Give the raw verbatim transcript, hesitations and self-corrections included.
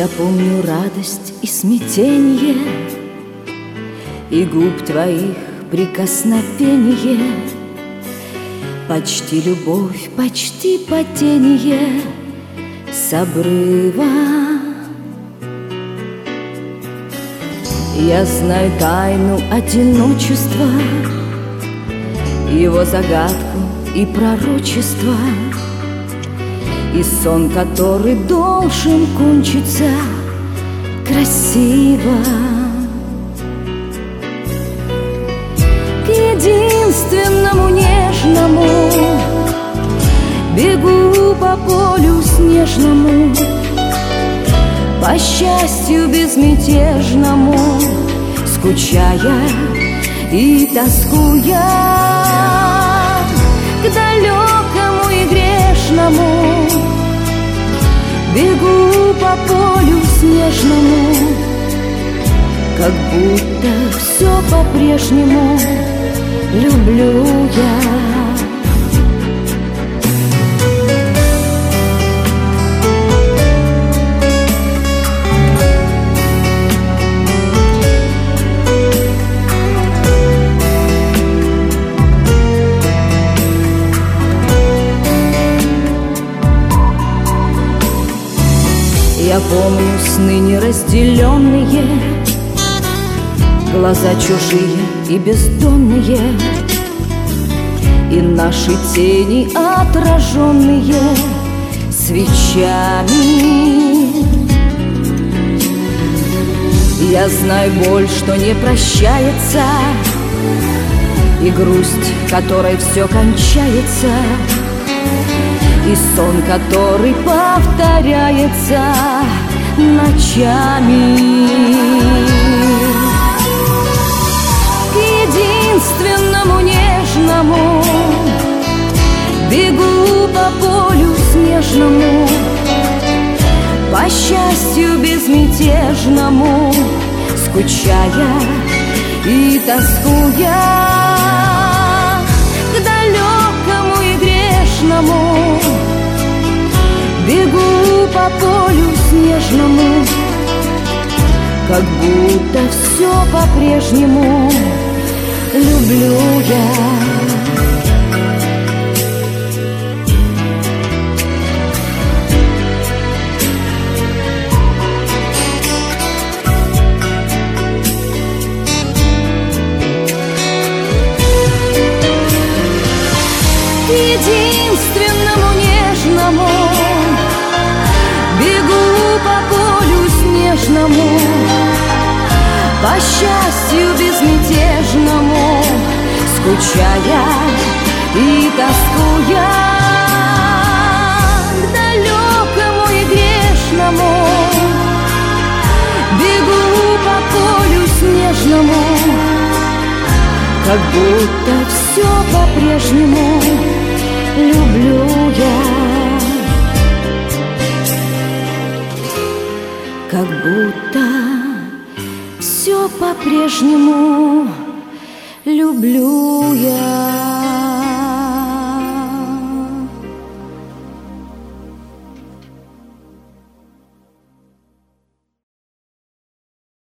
Я помню радость и смятение, и губ твоих прикосновение, почти любовь, почти падение с обрыва. Я знаю тайну одиночества, его загадку и пророчество, и сон, который должен кончиться красиво. К единственному нежному бегу по полю снежному, по счастью безмятежному, скучая и тоскуя. К далекому и грешному бегу по полю снежному, как будто все по-прежнему люблю я. Я помню сны неразделенные, глаза чужие и бездонные, и наши тени отраженные свечами. Я знаю боль, что не прощается, и грусть, которой все кончается, и сон, который повторяется ночами. К единственному нежному бегу по полю снежному, по счастью безмятежному, скучая и тоскуя. К далекому и грешному бегу по полю снежному, как будто все по-прежнему люблю я. Единственному нежному бегу по полю снежному, по счастью безмятежному, скучая и тоскуя. К далекому и грешному бегу по полю снежному, как будто все по-прежнему люблю я. Как будто все по-прежнему люблю я.